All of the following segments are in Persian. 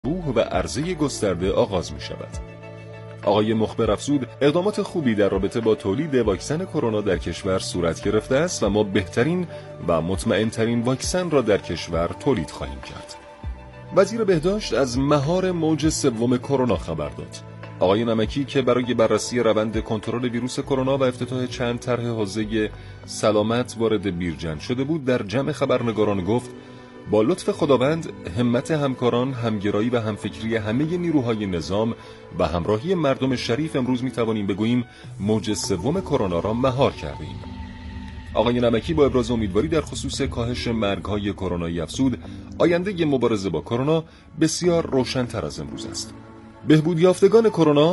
و عرضه گسترده آغاز می شود. آقای مخبر افزود اقدامات خوبی در رابطه با تولید واکسن کرونا در کشور صورت گرفته است و ما بهترین و مطمئن‌ترین واکسن را در کشور تولید خواهیم کرد. وزیر بهداشت از مهار موج سوم کرونا خبر داد. آقای نمکی که برای بررسی روند کنترل ویروس کرونا و افتتاح چند طرح حوزه سلامت وارد بیرجند شده بود، در جمع خبرنگاران گفت با لطف خداوند، همت همکاران، همگرایی و همفکری همه نیروهای نظام و همراهی مردم شریف امروز میتوانیم بگوییم موج سوم کرونا را مهار کردیم. آقای نمکی با ابراز امیدواری در خصوص کاهش مرگ‌های کرونایی افزود آینده مبارزه با کرونا بسیار روشن‌تر از امروز است. بهبود یافتگان کرونا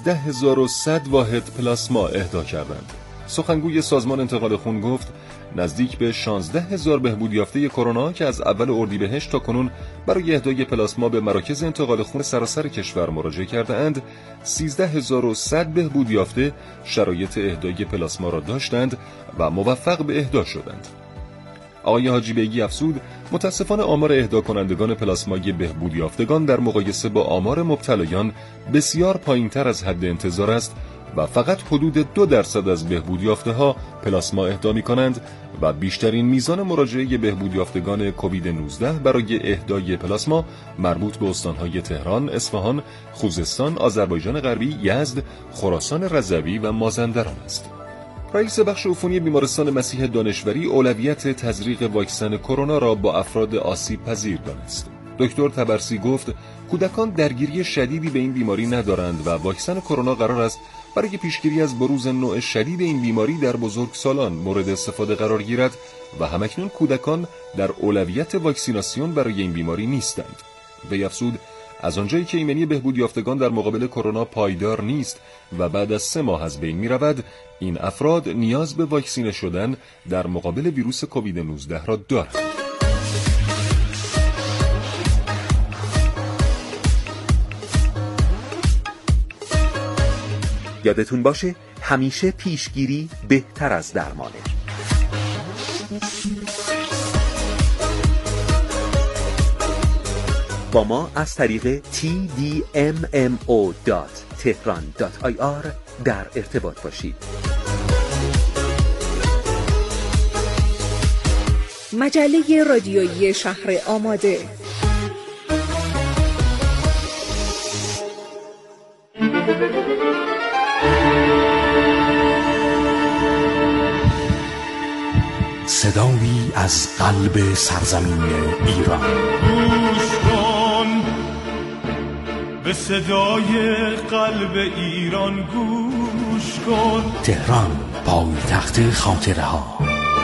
13100 واحد پلاسما اهدا کردند. سخنگوی سازمان انتقال خون گفت نزدیک به 16000 بهبود یافته کرونا که از اول اردیبهشت تا کنون برای اهدای پلاسما به مراکز انتقال خون سراسر کشور مراجعه کرده اند. 13100 بهبود یافته شرایط اهدای پلاسما را داشتند و موفق به اهدا شدند. آقای حاجی بیگی افزود متاسفانه آمار اهدا کنندگان پلاسمای بهبود یافتگان در مقایسه با آمار مبتلایان بسیار پایین‌تر از حد انتظار است و فقط حدود 2% از بهبود یافته ها پلاسما اهدا می‌کنند و بیشترین میزان مراجعه بهبود یافتگان کووید 19 برای اهدای پلاسما مربوط به استان‌های تهران، اصفهان، خوزستان، آذربایجان غربی، یزد، خراسان رضوی و مازندران است. رئیس بخش عفونی بیمارستان مسیح دانشوری اولویت تزریق واکسن کرونا را با افراد آسیب پذیر دانست. دکتر تبرسی گفت کودکان درگیری شدیدی به این بیماری ندارند و واکسن کرونا قرار است برای پیشگیری از بروز نوع شدید این بیماری در بزرگسالان مورد استفاده قرار گیرد و همکنون کودکان در اولویت واکسیناسیون برای این بیماری نیستند. وی افزود از آنجایی که ایمنی بهبود یافتگان در مقابل کرونا پایدار نیست و بعد از 3 ماه از بین می‌رود، این افراد نیاز به واکسینه شدن در مقابل ویروس کووید 19 را دارند. یادتون باشه همیشه پیشگیری بهتر از درمانه. با ما از طریق tdmmo.tehran.ir در ارتباط باشید. مجله رادیویی شهر آماده. صدایی از قلب سرزمین ایران. گوش کن به صدای قلب ایران، گوش کن. تهران پایتخت خاطره ها.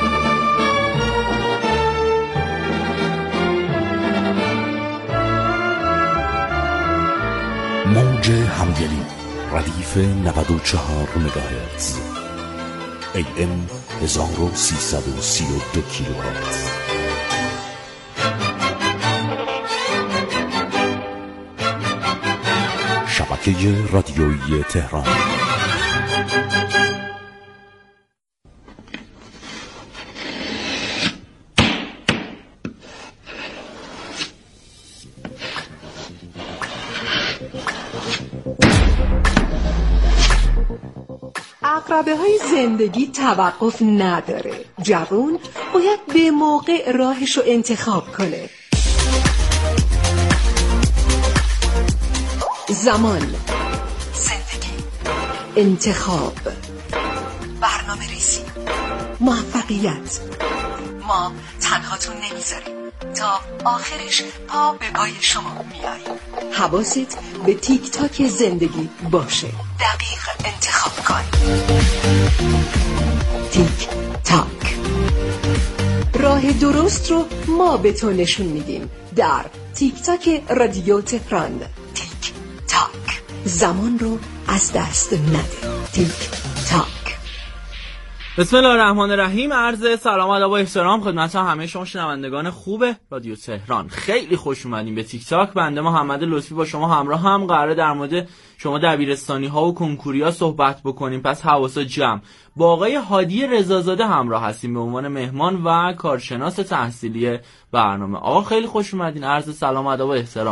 موج همدلی ردیف 94 مگاهرتز AM 1332 کیلوهرتز. شبکه رادیویی تهران. عقربه‌های زندگی توقف نداره. جوون باید به موقع راهشو انتخاب کنه. زمان، زندگی، انتخاب، برنامه ریزی، موفقیت. ما تنهاتون نمیذاریم تا آخرش پا به پای شما میاییم. حواست به تیک تاک زندگی باشه. دقیق انتخاب کن. تیک تاک، راه درست رو ما به تو نشون میدیم در تیک تاک رادیو تهران. تیک تاک، زمان رو از دست نده. تیک تاک. بسم الله الرحمن الرحیم. عرض سلام و ادب و احترام خدمت همه شما شنوندگان خوب رادیو تهران. خیلی خوش اومدین به تیک تاک. بنده محمد لطفی با شما همراه هم قراره در مورد شما دبیرستانی ها و کنکوری ها صحبت بکنیم. پس حواسا جمع. با آقای هادی رضازاده همراه هستیم به عنوان مهمان و کارشناس تحصیلی برنامه. آقا خیلی خوش اومدین. عرض سلام و ادب و احترام.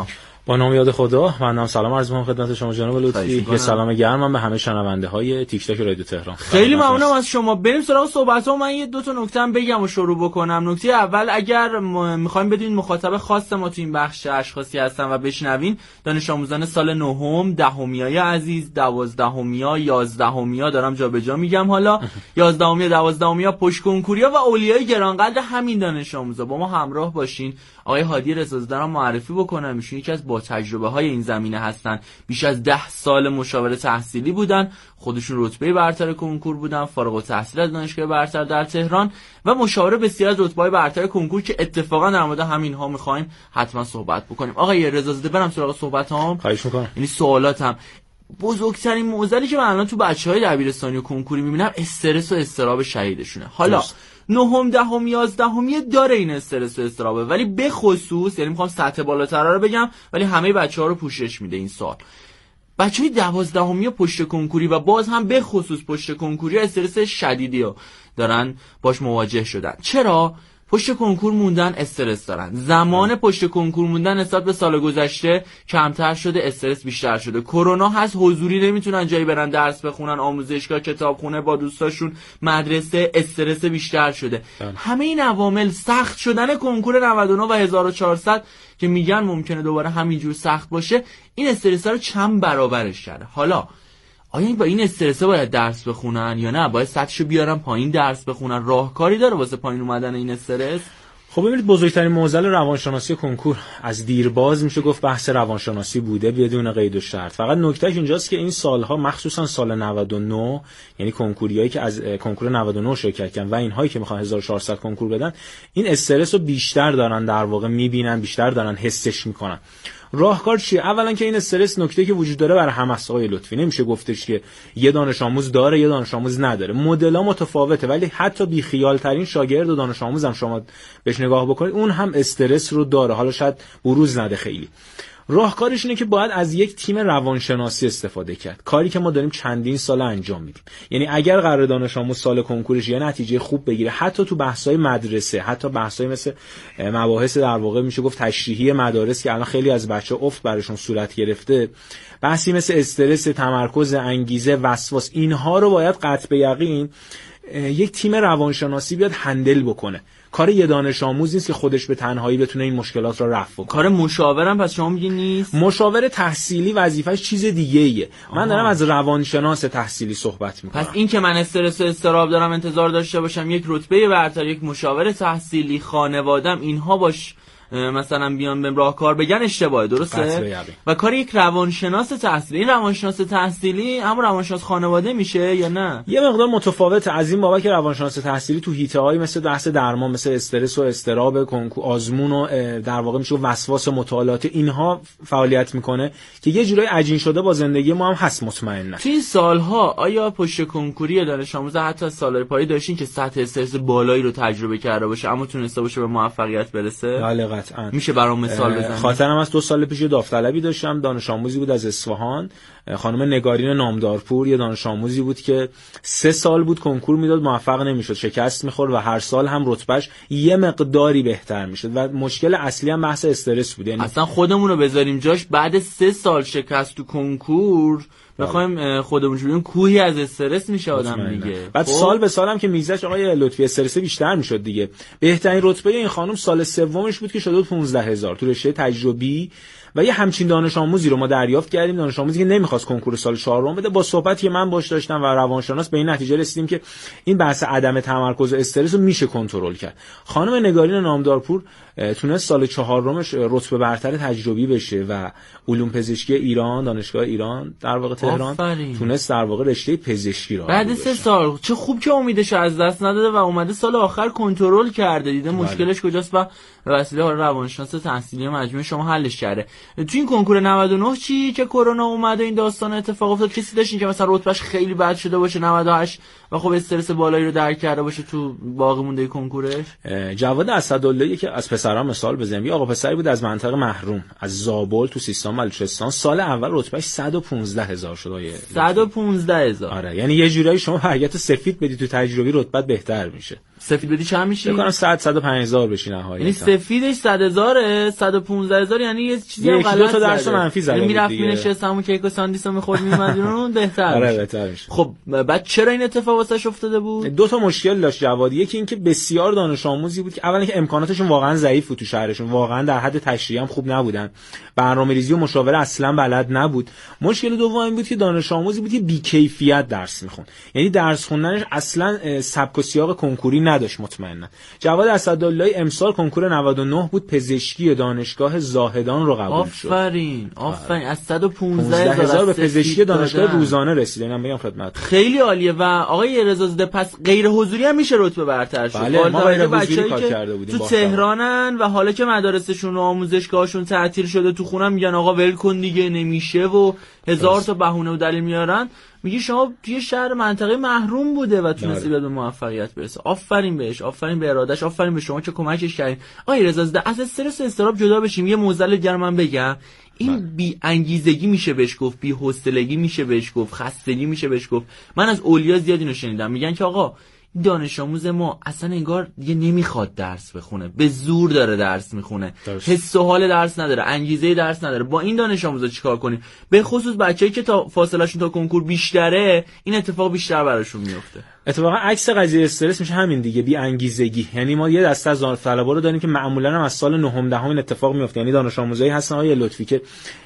با نام یاد خدا. من سلام عرض می‌کنم خدمت شما جناب لطفی. یه سلام گرمم به همه شنونده‌های تیک تاک رادیو تهران. خیلی ممنونم از شما. بریم سراغ صحبت‌ها. من یه دو تا نکته هم بگم و شروع بکنم. نکته اول، اگر می‌خوایم بدونید مخاطب خاص ما تو این بخش اشخاصی هستن و بشنوین، دانش آموزان سال نهم، دهمیای عزیز، 12میا، 11میا دارم جابجا میگم، حالا 11میا، 12میا، پشت کنکوریا و اولیای گرانقدر همین دانش آموزا با ما همراه باشین. آقای هادی رضازاده رو معرفی بکنم. ایشون یکی از با تجربه های این زمینه هستن. بیش از 10 سال مشاور تحصیلی بودن، خودشون رتبه برتر کنکور بودن، فارغ التحصیل از دانشگاه برتر در تهران و مشاور بسیار از رتبه‌های برتر کنکور که اتفاقا در مورد همین ها می‌خوایم حتما صحبت بکنیم. آقای رضازاده برم سراغ صحبتام. خواهش می‌کنم. یعنی سوالاتم، بزرگترین معضلی که من الان تو بچه‌های دبیرستانی و کنکوری می‌بینم استرس و اضطراب شدیدشونه. حالا نهم، دهم، 11 داره این استرس و اضطرابه، ولی به خصوص، یعنی میخوام سطح بالاتر رو بگم ولی همه بچه‌ها رو پوشش میده این سال. بچه‌های 12 پشت کنکوری و باز هم به خصوص پشت کنکوری استرس شدیدی رو دارن باش مواجه شدن. چرا؟ پشت کنکور موندن استرس دارن. زمان پشت کنکور موندن نسبت به سال گذشته کمتر شده، استرس بیشتر شده. کرونا هست، حضوری نمیتونن جایی برن درس بخونن، آموزشگاه، کتابخونه، با دوستاشون، مدرسه، استرس بیشتر شده. همه این عوامل، سخت شدن کنکور 99 و 1400 که میگن ممکنه دوباره همینجور سخت باشه، این استرس رو چند برابرش کرده. حالا آیا با این استرس باید درس بخونن یا نه؟ باید سطحشو بیارن پایین درس بخونن؟ راهکاری داره واسه پایین اومدن این استرس؟ خب ببینید، بزرگترین معضل روانشناسی کنکور از دیرباز میشه گفت بحث روانشناسی بوده بدون قید و شرط. فقط نکتهش اینجاست که این سالها، مخصوصا سال 99، یعنی کنکوریایی که از کنکور 99 شرکت کردن و اینهایی که میخوان 1400 کنکور بدن، این استرس رو بیشتر دارن در واقع میبینن، بیشتر دارن حسش میکنن. راهکار چیه؟ اولا که این استرس نکته که وجود داره برای همه است آقای لطفی، نمیشه گفتش که یه دانش آموز داره یه دانش آموز نداره. مدل‌ها متفاوته، ولی حتی بی خیال ترین شاگرد و دانش آموز هم شما بهش نگاه بکنید اون هم استرس رو داره، حالا شاید بروز نده خیلی. راهکارش اینه که باید از یک تیم روانشناسی استفاده کرد، کاری که ما داریم چندین سال انجام میدیم. یعنی اگر قرار دانش آموز سال کنکورش یه نتیجه خوب بگیره، حتی تو بحث‌های مدرسه، حتی بحث‌های مثل مباحث در واقع میشه گفت تشریحی مدارس که الان خیلی از بچه‌ها افت براشون صورت گرفته، بحثی مثل استرس، تمرکز، انگیزه، وسواس، اینها رو باید قطع به یقین یک تیم روانشناسی بیاد هندل بکنه. کار یه دانش آموز نیست که خودش به تنهایی بتونه این مشکلات رو رفع کنه. کار مشاورم پس شما میگی نیست؟ مشاور تحصیلی وظیفه‌اش چیز دیگه‌ایه. من دارم از روانشناس تحصیلی صحبت می‌کنم. پس این که من استرس و اضطراب دارم انتظار داشته باشم یک رتبه برتر، یک مشاور تحصیلی، خانواده‌ام اینها باش مثلا بیان به راهکار بگن، اشتباهه، درسته؟ و کار یک روانشناس تحصیلی، این روانشناس تحصیلی همون روانشناس خانواده میشه یا نه؟ یه مقدار متفاوته از این بابت که روانشناس تحصیلی تو حیطه‌های مثل بحث درمان، مثل استرس و اضطراب، کنکور، آزمون و در واقع میشه وسواس مطالعات، اینها فعالیت میکنه که یه جورای عجین شده با زندگی ما هم هست. مطمئنا تو این سالها آیا پشت کنکوری یا دانش آموز حتی سالهای پایه داشتین که سطح استرس بالایی رو تجربه کرده باشه اما تونسته باشه به موفقیت برسه؟ بله، میشه برام مثال بزنید؟ خاطرم از 2 سال پیش داوطلبی داشتم، دانش آموزی بود از اصفهان، خانم نگارین نامدارپور. یه دانش آموزی بود که 3 سال بود کنکور میداد، موفق نمیشد، شکست میخورد و هر سال هم رتبهش یه مقداری بهتر میشد و مشکل اصلی هم بحث استرس بود. یعنی اصلا خودمون رو بذاریم جاش، بعد 3 سال شکست تو کنکور بخوایم خودمون ببینیم کوهی از استرس میشه آدم دیگه. بعد سال به سال هم که میگذشت آقای لطفی استرس بیشتر میشد دیگه. بهترین رتبه این خانم سال سومش بود که شده بود 15000 تو رشته تجربی و یه همچین دانش آموزی رو ما دریافت کردیم، دانش آموزی که نمیخواست کنکور سال 4 بده. با صحبتی که من باش داشتم و روانشناس به این نتیجه رسیدیم که این بحث عدم تمرکز و استرس رو میشه کنترل کرد. خانم نگارین نامدارپور تونست سال 4 رتبه برتر تجربی بشه و علوم پزشکی ایران، دانشگاه ایران در واقع تهران، تونست در واقع رشته پزشکی رو بعد 3 سال. چه خوب که امیدش از دست نداده و اومده سال آخر کنترل کرده، دیده مشکلش کجاست و به وسیله روانشناس تحصیلی مجموعه شما حلش کرده. تو این کنکور 99 چی که کرونا اومده این داستان اتفاق افتاد؟ کسی داشتین که مثلا رتبهش خیلی بد شده باشه 98 و خب استرس بالایی رو درک کرده باشه تو باقی مونده کنکورش؟ جواد اسداللهی که از پسرام مثال بزنیم، یه آقا پسری بود از منطقه محروم، از زابل تو سیستان بلوچستان، سال اول رتبهش 115000 شد. 115000. آره، یعنی یه جورایی شما حرکت سفید بدی تو تجربی رتبت بهتر میشه. سفید بدی چند میشه؟ فکر کنم 100-105,000 بشی نهایتا. یعنی سفیدش 100,000 115,000 یعنی یه چیزی هم غلط تا درس منفی زده. میرفت مینشست همون کیک و ساندیسو می‌خورد میومد اون بهتر. آره بهتر میشه. خب بعد چرا این اتفاق واسش افتاده بود؟ دو تا مشکل داشت جواد. یکی اینکه بسیار دانش آموزی بود که اولا که امکاناتشون واقعا ضعیف بود تو شهرشون، واقعا در حد تشریح هم خوب نبودن، برنامه‌ریزی و مشاوره اصلا بلد نبود. مشکل دوم این بود که دانش آموزی بود که بی‌کیفیت درس می‌خوند، یعنی درس خوندنش اصلا سبک و سیاق کنکوری نداشت. مطمئنا جواد اسداللهی امسال کنکور 99 بود، پزشکی دانشگاه زاهدان رو قبول شد. آفرین از 115,000 به پزشکی دانشگاه روزانه رسید. اینم بگم خدمت. خیلی عالیه. و آقای رضازاده پس غیر حضوری هم میشه رتبه برتر شد. بله ما غیر حضوری کار کرده بودیم تو تهرانن و حالا که مدارسشون و آموزشگاهشون تعطیل شده تو خونم میگن آقا ول کن دیگه نمیشه و هزار تا بهونه و دلیل میارن. میگی شما توی شهر منطقه محروم بوده و تونستی به موفقیت برسه. آفرین بهش، آفرین به ارادش، آفرین به شما که کمکش کردین. آقای رضازاده از استرس و اضطراب جدا بشیم. یه موزل دیگه من بگم، این بی انگیزگی میشه بهش گفت، بی حوصلگی میشه بهش گفت، خستگی میشه بهش گفت. من از اولیا زیاد اینو شنیدم میگن که آقا دانش آموز ما اصلا انگار دیگه نمیخواد درس بخونه، به زور داره درس میخونه، حس و حال درس نداره، انگیزه درس نداره. با این دانش آموزا چیکار کنیم؟ به خصوص بچه‌ای که تا فاصله‌شون تا کنکور بیشتره این اتفاق بیشتر براشون میفته. اتفاقا عکس قضیه استرس میشه همین دیگه، بی انگیزگی. یعنی ما یه دسته از طلبا رو داریم که معمولا هم از سال 9 10 این اتفاق میفته، یعنی دانش آموزایی هستن آقای لطفی که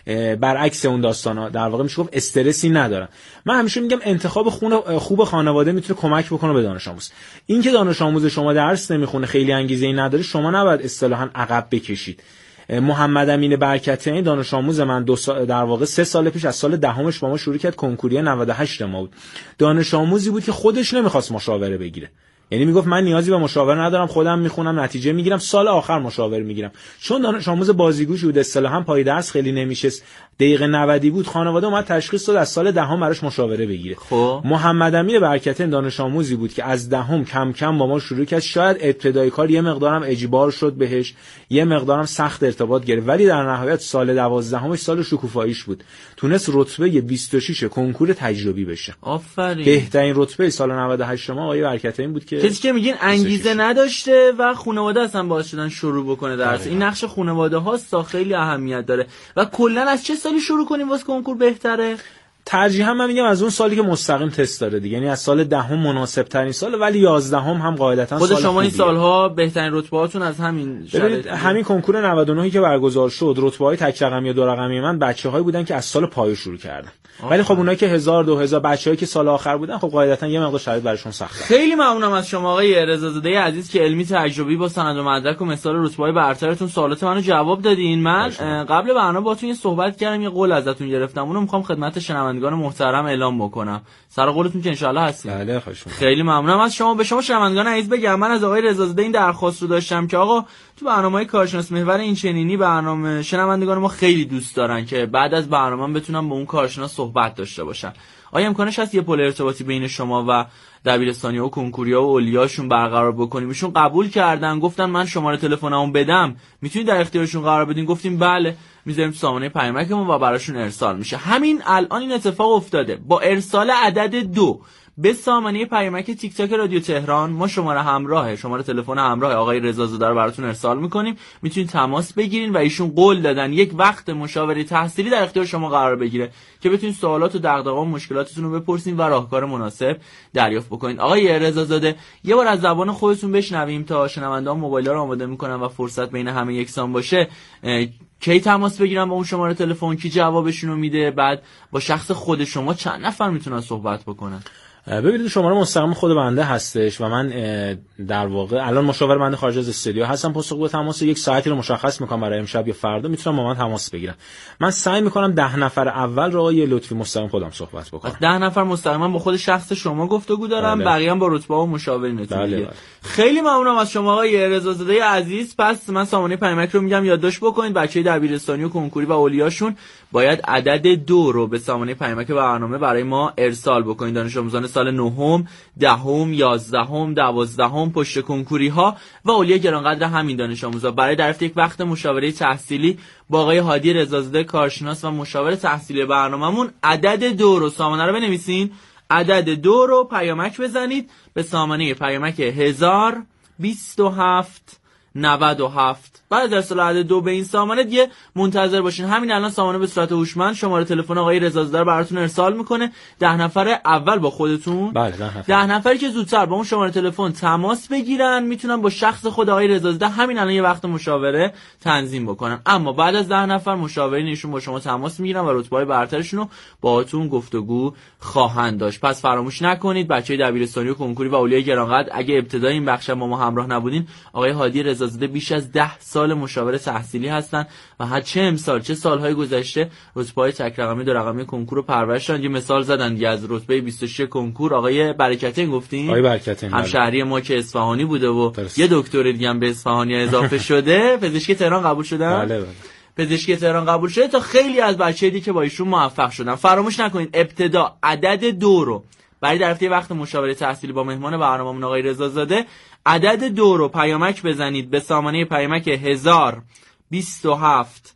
برعکس اون داستانا در واقع میشه گفت استرسی ندارن. من همیشه میگم انتخاب خوب خانواده میتونه کمک بکنه به دانش آموز. این که دانش آموز شما درس نمیخونه، خیلی انگیزه‌ای نداره، شما نباید اصطلاحاً عقب بکشید. محمد امین برکتی دانش آموز من در واقع 3 سال پیش از سال دهمش با ما شروع کرد، کنکوری 98 ما بود. دانش آموزی بود که خودش نمیخواست مشاوره بگیره، یعنی میگفت من نیازی به مشاوره ندارم، خودم میخونم نتیجه میگیرم، سال آخر مشاوره میگیرم. چون دانش آموز بازیگوش بود، اصطلاحاً پای درس خیلی نمیشست، دقیقه 90 بود، خانواده اومد تشخیص داد از سال دهم براش مشاوره بگیره. محمد امین برکتی دانش آموزی بود که از دهم کم کم با ما شروع کرد، شاید ابتدای کار یه مقدارم اجبار شد بهش، یه مقدارم سخت ارتباط گرفت، ولی در نهایت سال 12 سال شکوفاییش بود، تونست رتبه 26 کنکور تجربی بشه. آفرین. بهترین رتبه سال 98 ما آقای برکتی بود که کسی که میگین انگیزه نداشته و خانواده اصلا باعث شدن شروع بکنه درس. این نقش خانواده هاست خیلی اهمیت داره. و کلا از چه سالی شروع کنیم واسه کنکور بهتره؟ ترجیحاً من میگم از اون سالی که مستقیم تست داره دیگه، یعنی از سال 10 مناسب ترین ساله، ولی 11 هم قاعدتاً سال خود شما خوبیه. این سالها بهترین رتبه هاتون از همین همین کنکور 99 که برگزار شد، رتبه های تک رقمی و دو رقمی من بچه‌هایی بودن که از سال پایه شروع کردن. ولی خب اونایی که 1000 2000 بچه‌هایی که سال آخر بودن خب قاعدتاً یه مقدار شرایط براشون سخته. خیلی ممنونم از شما آقای رضازاده عزیز که علمی تجربی با سند و مدرک و مثال رتبه‌های برترتون سوالات منو جواب دادین. من قبل برنامه باهاتون یه صحبت کردم، یه قول ازتون گرفتم، اونو می‌خوام خدمت شنوندگان محترم اعلام بکنم. سر قولتون که ان شاءالله هستین. بله خوش اومدید. خیلی ممنونم از شما. به شما شنوندگان عزیز بگم من از آقای رضازاده این درخواست رو داشتم که آقا تو برنامه‌های کارشناس محور این چنینی برنامه شنوندگان ما خیلی دوست دارن که بعد از برنامه بتونن با اون کارشناس صحبت داشته باشن. آیا امکانش هست یه پل ارتباطی بین شما و دبیرستانی‌ها و کنکوریا و اولیاشون برقرار بکنیم؟ ایشون قبول کردن، گفتن من شماره تلفنمو بدم میتونید در اختیارشون قرار بدین. گفتیم بله، میذاریم تو سامانه پیامکمون و براشون ارسال میشه. همین الان این اتفاق افتاده. با ارسال عدد 2 به سامانه پیامک تیک تاک رادیو تهران ما شماره تلفن همراه آقای رضازاده رو براتون ارسال میکنیم، میتونید تماس بگیرین و ایشون قول دادن یک وقت مشاوره تحصیلی در اختیار شما قرار بگیره که بتونید سوالات و دغدغه و مشکلاتتون رو بپرسین و راهکار مناسب دریافت بکنید. آقای رضازاده یه بار از زبان خودتون بشنویم تا شنونده‌ها موبایل‌ها رو آماده میکنن و فرصت بین همه یکسان باشه. کی تماس بگیرن با اون شماره تلفن، کی جوابشون رو میده، بعد با شخص خود شما چند نفر میتونن صحبت بکنن؟ ببینید شماره مستقیم خود بنده هستش و من در واقع الان مشاور بنده خارج از استودیو هستم، پاسخگو تماس یک ساعتی رو مشخص میکنم برای امشب یا فردا میتونم با من تماس بگیرم. من سعی میکنم 10 نفر اول رو آقای لطفی مستقیم خودم صحبت بکنم. 10 نفر مستقیما با خود شخص شما گفتگو دارم، بقیه هم با رتبه و مشاورینتون دیگه. خیلی ممنونم از شما آقای رضازاده عزیز. پس من سامانه پیامک رو میگم یادداشت بکنید. بچهای دبیرستانی و کنکوری و اولیاشون باید عدد 2 رو به سامانه پیامک برنامه برای ما ارسال بکنید. دانش آموزان سال 9 دهم 11 12 پشت کنکوری ها و اولیای گرانقدر همین دانش آموزا برای دریافت یک وقت مشاوره تحصیلی با آقای هادی رضازاده کارشناس و مشاور تحصیلی برنامه‌مون عدد 2 رو سامانه رو بنویسین، عدد 2 رو پیامک بزنید به سامانه پیامک 1027 97. بعد از ارسال عدد 2 به این سامانه دیگه منتظر باشین. همین الان سامانه به صورت هوشمند شماره تلفن آقای رضازاده رو براتون ارسال میکنه. 10 نفر اول با خودتون، بله 10 نفری که زودتر با اون شماره تلفن تماس بگیرن میتونن با شخص خود آقای رضازاده همین الان یه وقت مشاوره تنظیم بکنن. اما بعد از 10 نفر مشاورین ایشون با شما تماس میگیرن و رتبه‌های برترشون رو باهاتون گفتگو خواهند داشت. پس فراموش نکنید بچهای دبیرستانی و کنکوری و اولیای گرانقدر، اگه ابتدای این بخش با ما همراه نبودین، آقای هادی رضازاده بیش از 10 سال مشاور تحصیلی هستن و هر چه امسال چه سالهای گذشته رتبه‌های تک رقمی دو رقمی کنکور رو پرورش دادن. یه مثال زدن دیگه از رتبه 26 کنکور آقای برکتین گفتین، آقای برکتین همشهری ما که اصفهانی بوده و یه دکتر دیگه هم به اصفهانی اضافه شده، پزشکی تهران قبول شدن. بله. پزشکی تهران قبول شده تا خیلی از بچه‌ها که با ایشون موفق شدن. فراموش نکنید ابتدا عدد 2 رو برای درفتی وقت مشاوره تحصیلی با مهمان برنامه‌مون آقای رضازاده عدد 2 رو پیامک بزنید به سامانه پیامک 1027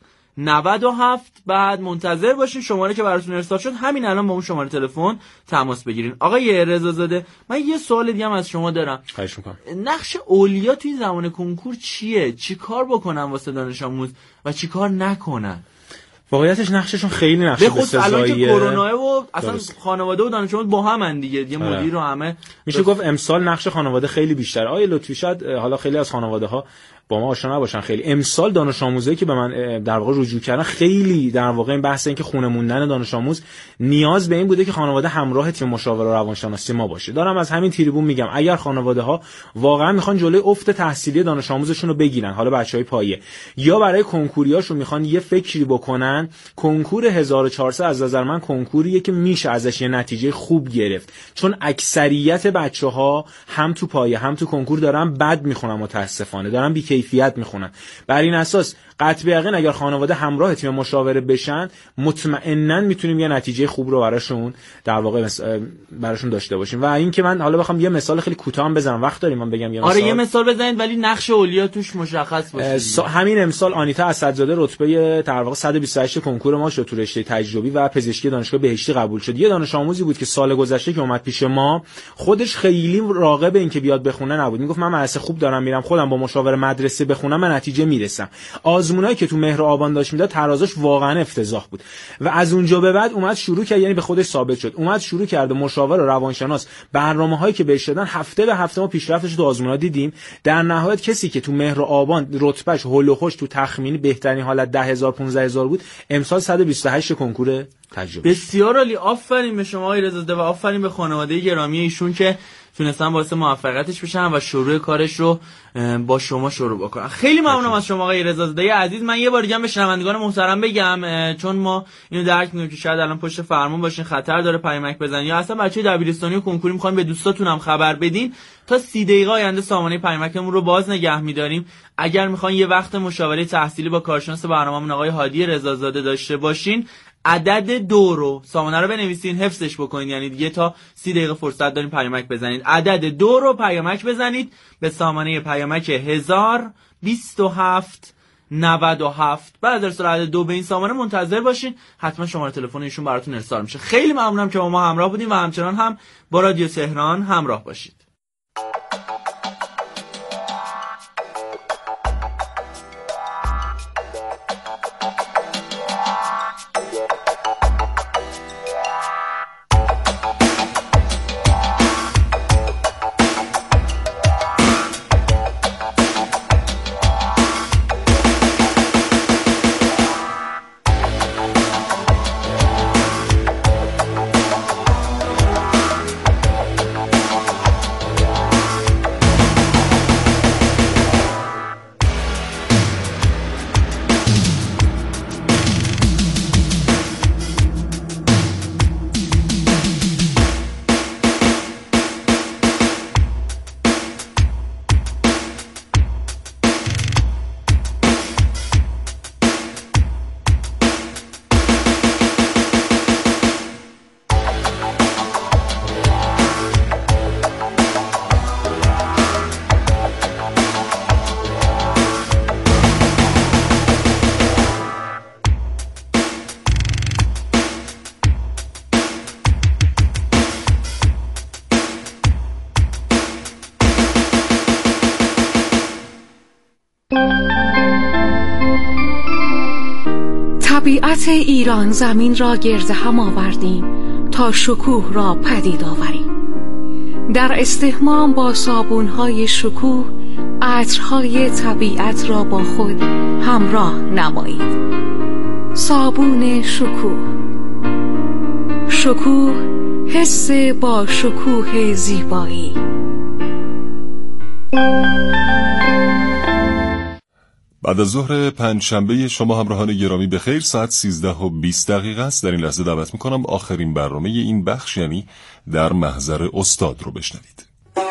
97. بعد منتظر باشین شماره که براتون ارسال شد همین الان با اون شماره تلفن تماس بگیرین. آقای رضازاده من یه سوال دیگه هم از شما دارم. خواهش می‌کنم. نقش اولیا توی زمان کنکور چیه؟ چیکار بکنن واسه دانش آموز و چیکار نکنن؟ واقعیتش نقششون خیلی نقش بسزاییه. الان که کرونا و اصلا درست. خانواده و دانش آموز با هم دیگه مدیر و همه میشه گفت امسال نقش خانواده خیلی بیشتر. آیه لطفی شاید حالا خیلی از خانواده ها با ما آشنا نباشن، خیلی امسال دانش آموزایی که به من در واقع رجوع کردن خیلی در واقع این بحث این که خونه موندن دانش آموز نیاز به این بوده که خانواده همراه تیم مشاوره روانشناسی ما باشه. دارم از همین تریبون میگم اگر خانواده ها واقعا میخوان جلوی افت تحصیلی دانش آموزشون رو بگیرن، حالا بچهای پایه یا برای کنکوریاشون میخوان یه فکری بکنن، کنکور 1400 از نظر من کنکوریه که میشه ازش یه نتیجه خوب گرفت، چون اکثریت بچه‌ها هم تو پایه هم تو کنکور دارن بد میخونن، متاسفانه دارن کیفیت میخونن. بر این اساس قطع به یقین اگر خانواده همراه تیم مشاوره بشن مطمئنا میتونیم یه نتیجه خوب رو براشون در واقع براشون داشته باشیم. و اینکه من حالا بخوام یه مثال خیلی کوتاه بزنم، وقت داریم من بگم یه مثال؟ آره یه مثال بزنید ولی نقش اولیا توش مشخص باشه. همین امسال آنیتا اسدزاده رتبه در واقع 128 کنکور ما شد تو رشته تجربی و پزشکی دانشگاه بهشتی قبول شد. یه دانش آموزی بود که سال گذشته که اومد پیش ما خودش خیلی راغب این که بیاد بخونه نبود، میگفت من مدرسه خوب دارم میرم، خودم با مشاور مدرسه بخونم من نتیجه میرسم. آزمونایی که تو مهر آبان داشت میداد ترازش واقعا افتضاح بود و از اونجا به بعد اومد شروع کرد، یعنی به خودش ثابت شد، اومد شروع کرد مشاور و روانشناس برنامه‌هایی که بهش دادن هفته به هفته ما پیشرفتش تو آزمونا دیدیم. در نهایت کسی که تو مهر آبان رتبهش هول و خوش تو تخمینی بهترین حالت 10000 15000 بود، امسال 128 کنکور تجربه. بسیار عالی، آفرین به شما آقای رضازاده و آفرین به خانواده گرامی ایشون که تونستن باعث موفقیتش بشن و شروع کارش رو با شما شروع بکنن. خیلی ممنونم از شما آقای رضازاده عزیز. من یه بار دیگه به شنوندگان محترم بگم، چون ما اینو درک می‌کنیم که شاید الان پشت فرمون باشین، خطر داره پیامک بزنید یا اصلا بچه‌های دبیرستانی و کنکوری می‌خواین به دوستاتون هم خبر بدین، تا 30 دقیقه آینده سامانه پیامکمون رو باز نگه می‌داریم. اگر می‌خواین یه وقت مشاوره تحصیلی با کارشناس برنامه‌مون آقای هادی رضازاده داشته باشین، عدد 2 رو سامانه رو بنویسین، حفظش بکنید، یعنی دیگه تا 30 دقیقه فرصت دارین پیامک بزنید. عدد 2 رو پیامک بزنید به سامانه پیامک 1027 97. بعد از ارسال عدد 2 به این سامانه منتظر باشین، حتما شماره تلفن ایشون براتون ارسال میشه. خیلی ممنونم که با ما همراه بودین و همچنان هم با رادیو تهران همراه باشید. خط ایران زمین را گرد هم آوردیم تا شکوه را پدید آوریم. در استحمام با صابون‌های شکوه عطرهای طبیعت را با خود همراه نمایید. صابون شکوه. شکوه حس با شکوه زیبایی. بعد از ظهر پنجشنبه شما همراهان گرامی به خیر. ساعت 13:20 است. در این لحظه دعوت میکنم آخرین برنامه این بخش، یعنی در محضر استاد، رو بشنوید.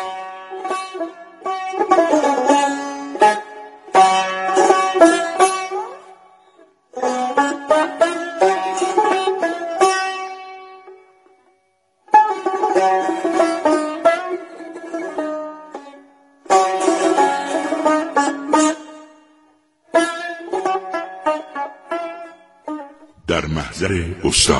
در محضر استاد.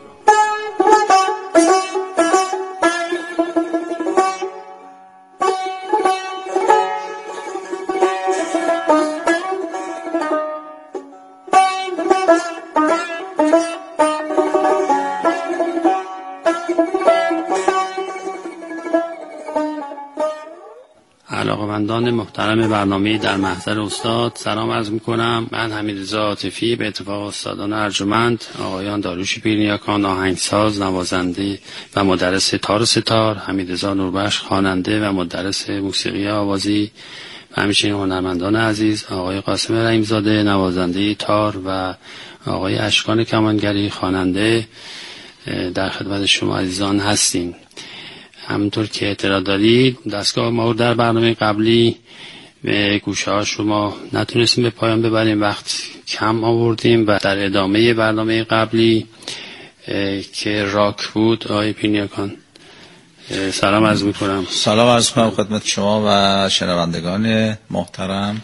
علاقه‌مندان محترم برنامه در محضر استاد سلام عرض می‌کنم. من حمیدرضا عاطفی به اتفاق استادان ارجمند آقایان داریوش پیرنیاکان آهنگساز، نوازنده و مدرس تار و ستار، حمیدرضا نوربخش خواننده و مدرس موسیقی آوازی و همچنین هنرمندان عزیز آقای قاسم رحیم‌زاده نوازنده تار و آقای اشکان کمانگری خواننده در خدمت شما عزیزان هستیم. همونطور که اطلاع دارید دستگاه ما در برنامه قبلی به گوشه ها شما نتونستیم به پایان ببریم، وقت کم آوردیم و در ادامه برنامه قبلی که راک بود آقای پیرنیاکان سلام عرض میکنم. سلام عرض کنم خدمت شما و شنوندگان محترم.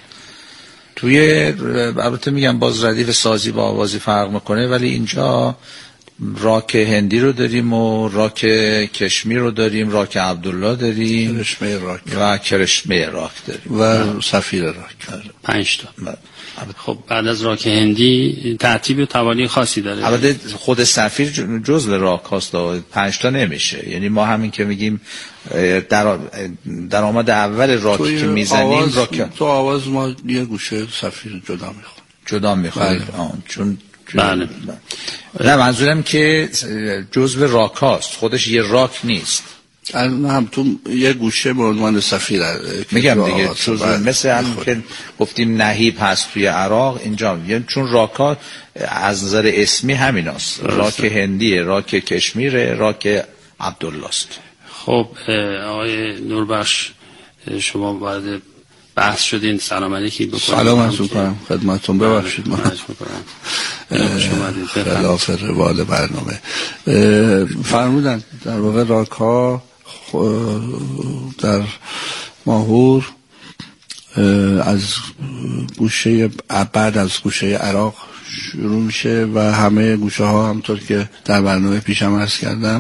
البته میگم باز ردیف سازی با آوازی فرق میکنه، ولی اینجا راک هندی رو داریم و راک کشمیر رو داریم، راک عبدالله داریم، کرشمه راک و کرشمه راک داریم و سفیر راک. 5 تا. خب بعد از راک هندی ترتیب و توالی خاصی داره. البته خود سفیر جزء راک هاست، 5 تا نمیشه. یعنی ما همین که میگیم در آمد اول راکی که میزنیم تو آواز ما یه گوشه سفیر جدا میخواد. چون بله. نه منظورم که جزء راک هاست، خودش یه راک نیست. هم تو یه گوشه به عنوان سفیر میگم دیگه، مثل هم که گفتیم نهیب هست توی عراق اینجا، یعنی چون راک ها از نظر اسمی همین هست. راک هندیه، راک کشمیره، راک عبدالله است. خب آقای نوربخش شما وارد بحث شدین، سلام علیکی بکنید. سلام عرض می‌کنم خدمتتون. ببخشید ما خلاف روال برنامه فرمودن. در واقع راک ها در ماهور از گوشه بعد از گوشه عراق شروع میشه و همه گوشه ها همطور که در برنامه پیشم عرض کردم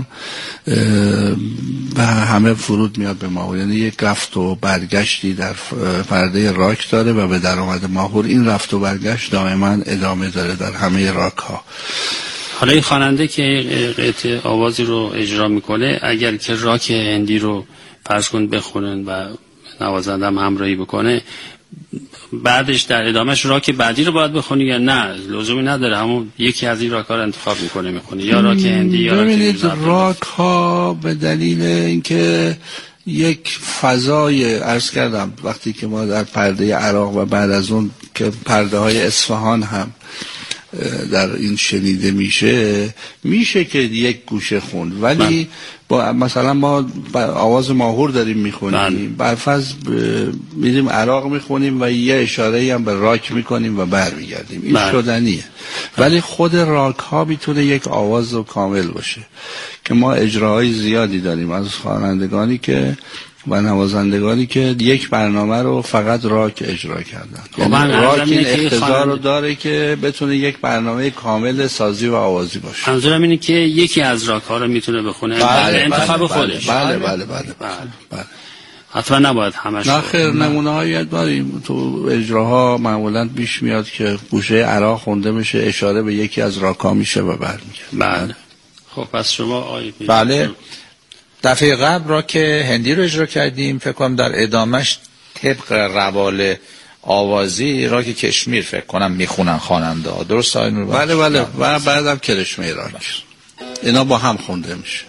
و همه فرود میاد به ماهور. یعنی یک رفت و برگشتی در پرده راک داره و به درآمد ماهور این رفت و برگشت دائما ادامه داره در همه راک ها. حالا این خواننده که قطعه آوازی رو اجرا میکنه اگر که راک هندی رو فرض کن بخونن و نوازنده هم همراهی بکنه، بعدش در ادامهش راک بعدی رو باید بخونی یا نه لزومی نداره، همون یکی از این راک ها رو انتخاب میکنه یا راک هندی یا راک ببینید راک ها به دلیل اینکه یک فضای عرض کردم وقتی که ما در پرده عراق و بعد از اون که پرده های اصفهان هم در این شنیده میشه که یک گوشه خوند، ولی با مثلا ما آواز ماهور داریم میخونیم، برفض میریم عراق میخونیم و یه اشاره هم به راک میکنیم و برمیگردیم، این شدنیه. ولی خود راک ها میتونه یک آواز و کامل باشه که ما اجراهای زیادی داریم از خوانندگانی که و نوازندگانی که یک برنامه رو فقط راک اجرا کردن. یعنی راک این اقتضا رو داره که بتونه یک برنامه کامل سازی و آوازی باشه. منظورم اینه که یکی از راک ها رو میتونه بخونه. بله انتخاب خودش. بله. حتما نباید همش. نه خیر، نمونه هایی داریم تو اجراها معمولا پیش میاد که گوشه عراق خونده میشه، اشاره به یکی از راکا میشه و برمیگرده. بله. خب پس شما آقای بله، دفعه قبل راک هندی رو اجرا کردیم، فکر کنم در ادامش طبق روال آوازی راک کشمیر فکر کنم میخونن خواننده ها، درست آقای نور؟ بله بله، و بعدم کرشمه راک، اینا با هم خونده میشه.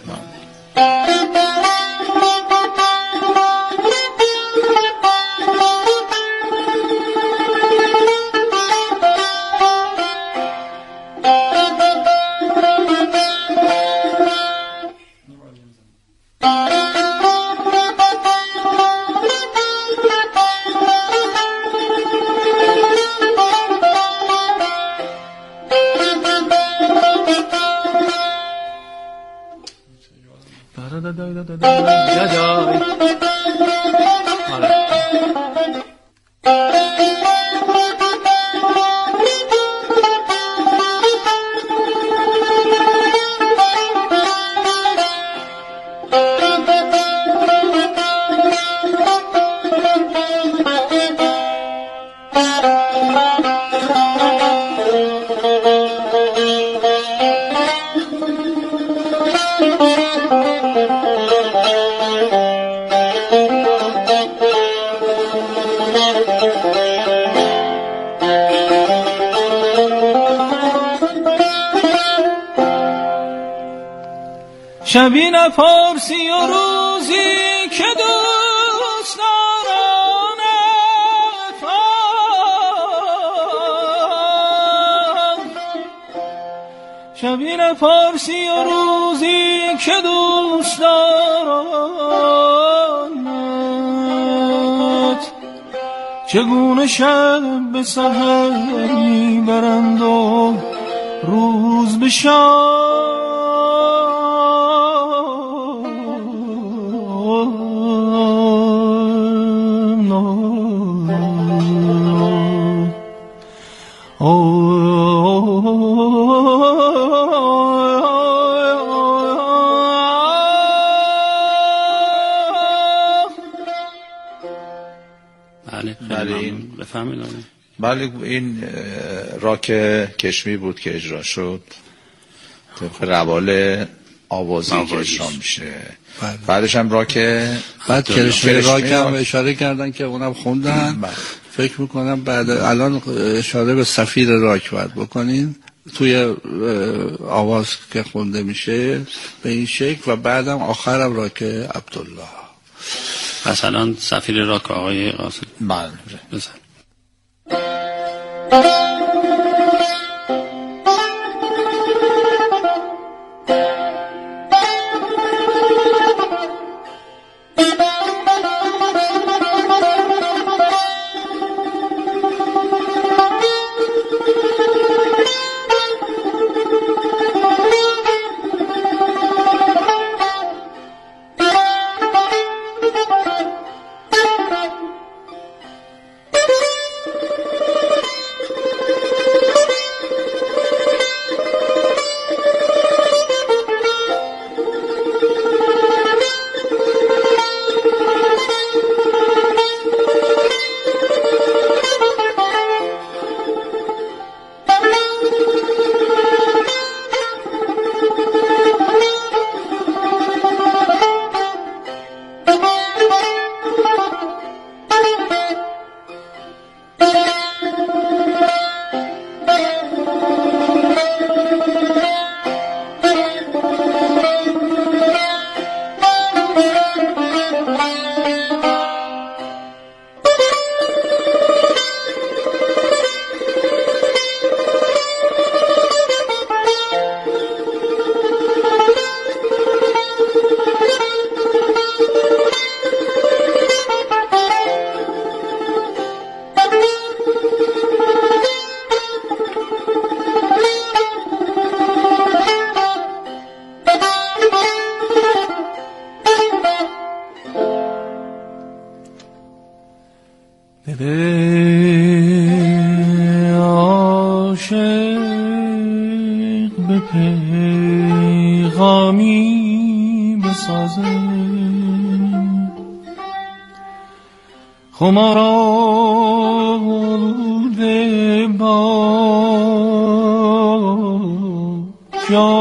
شبی نپرسی و روزی که دوست دارانت شبی نپرسی و روزی که دوست دارانت چگونه شب به سحر میبرند و روز به شام بله این راک کشمی بود که اجرا شد طبق روال آوازی که اجرا میشه. بعدش هم راک بعد کرشمه راک هم اشاره کردن که اونم خوندن. فکر میکنم بعد الان اشاره به سفیر راک باید بکنین توی آواز که خونده میشه به این شکل و بعدم آخرم راک عبدالله. پس الان سفیر راک آقای قاسم. بله بزن. خمارآلوده با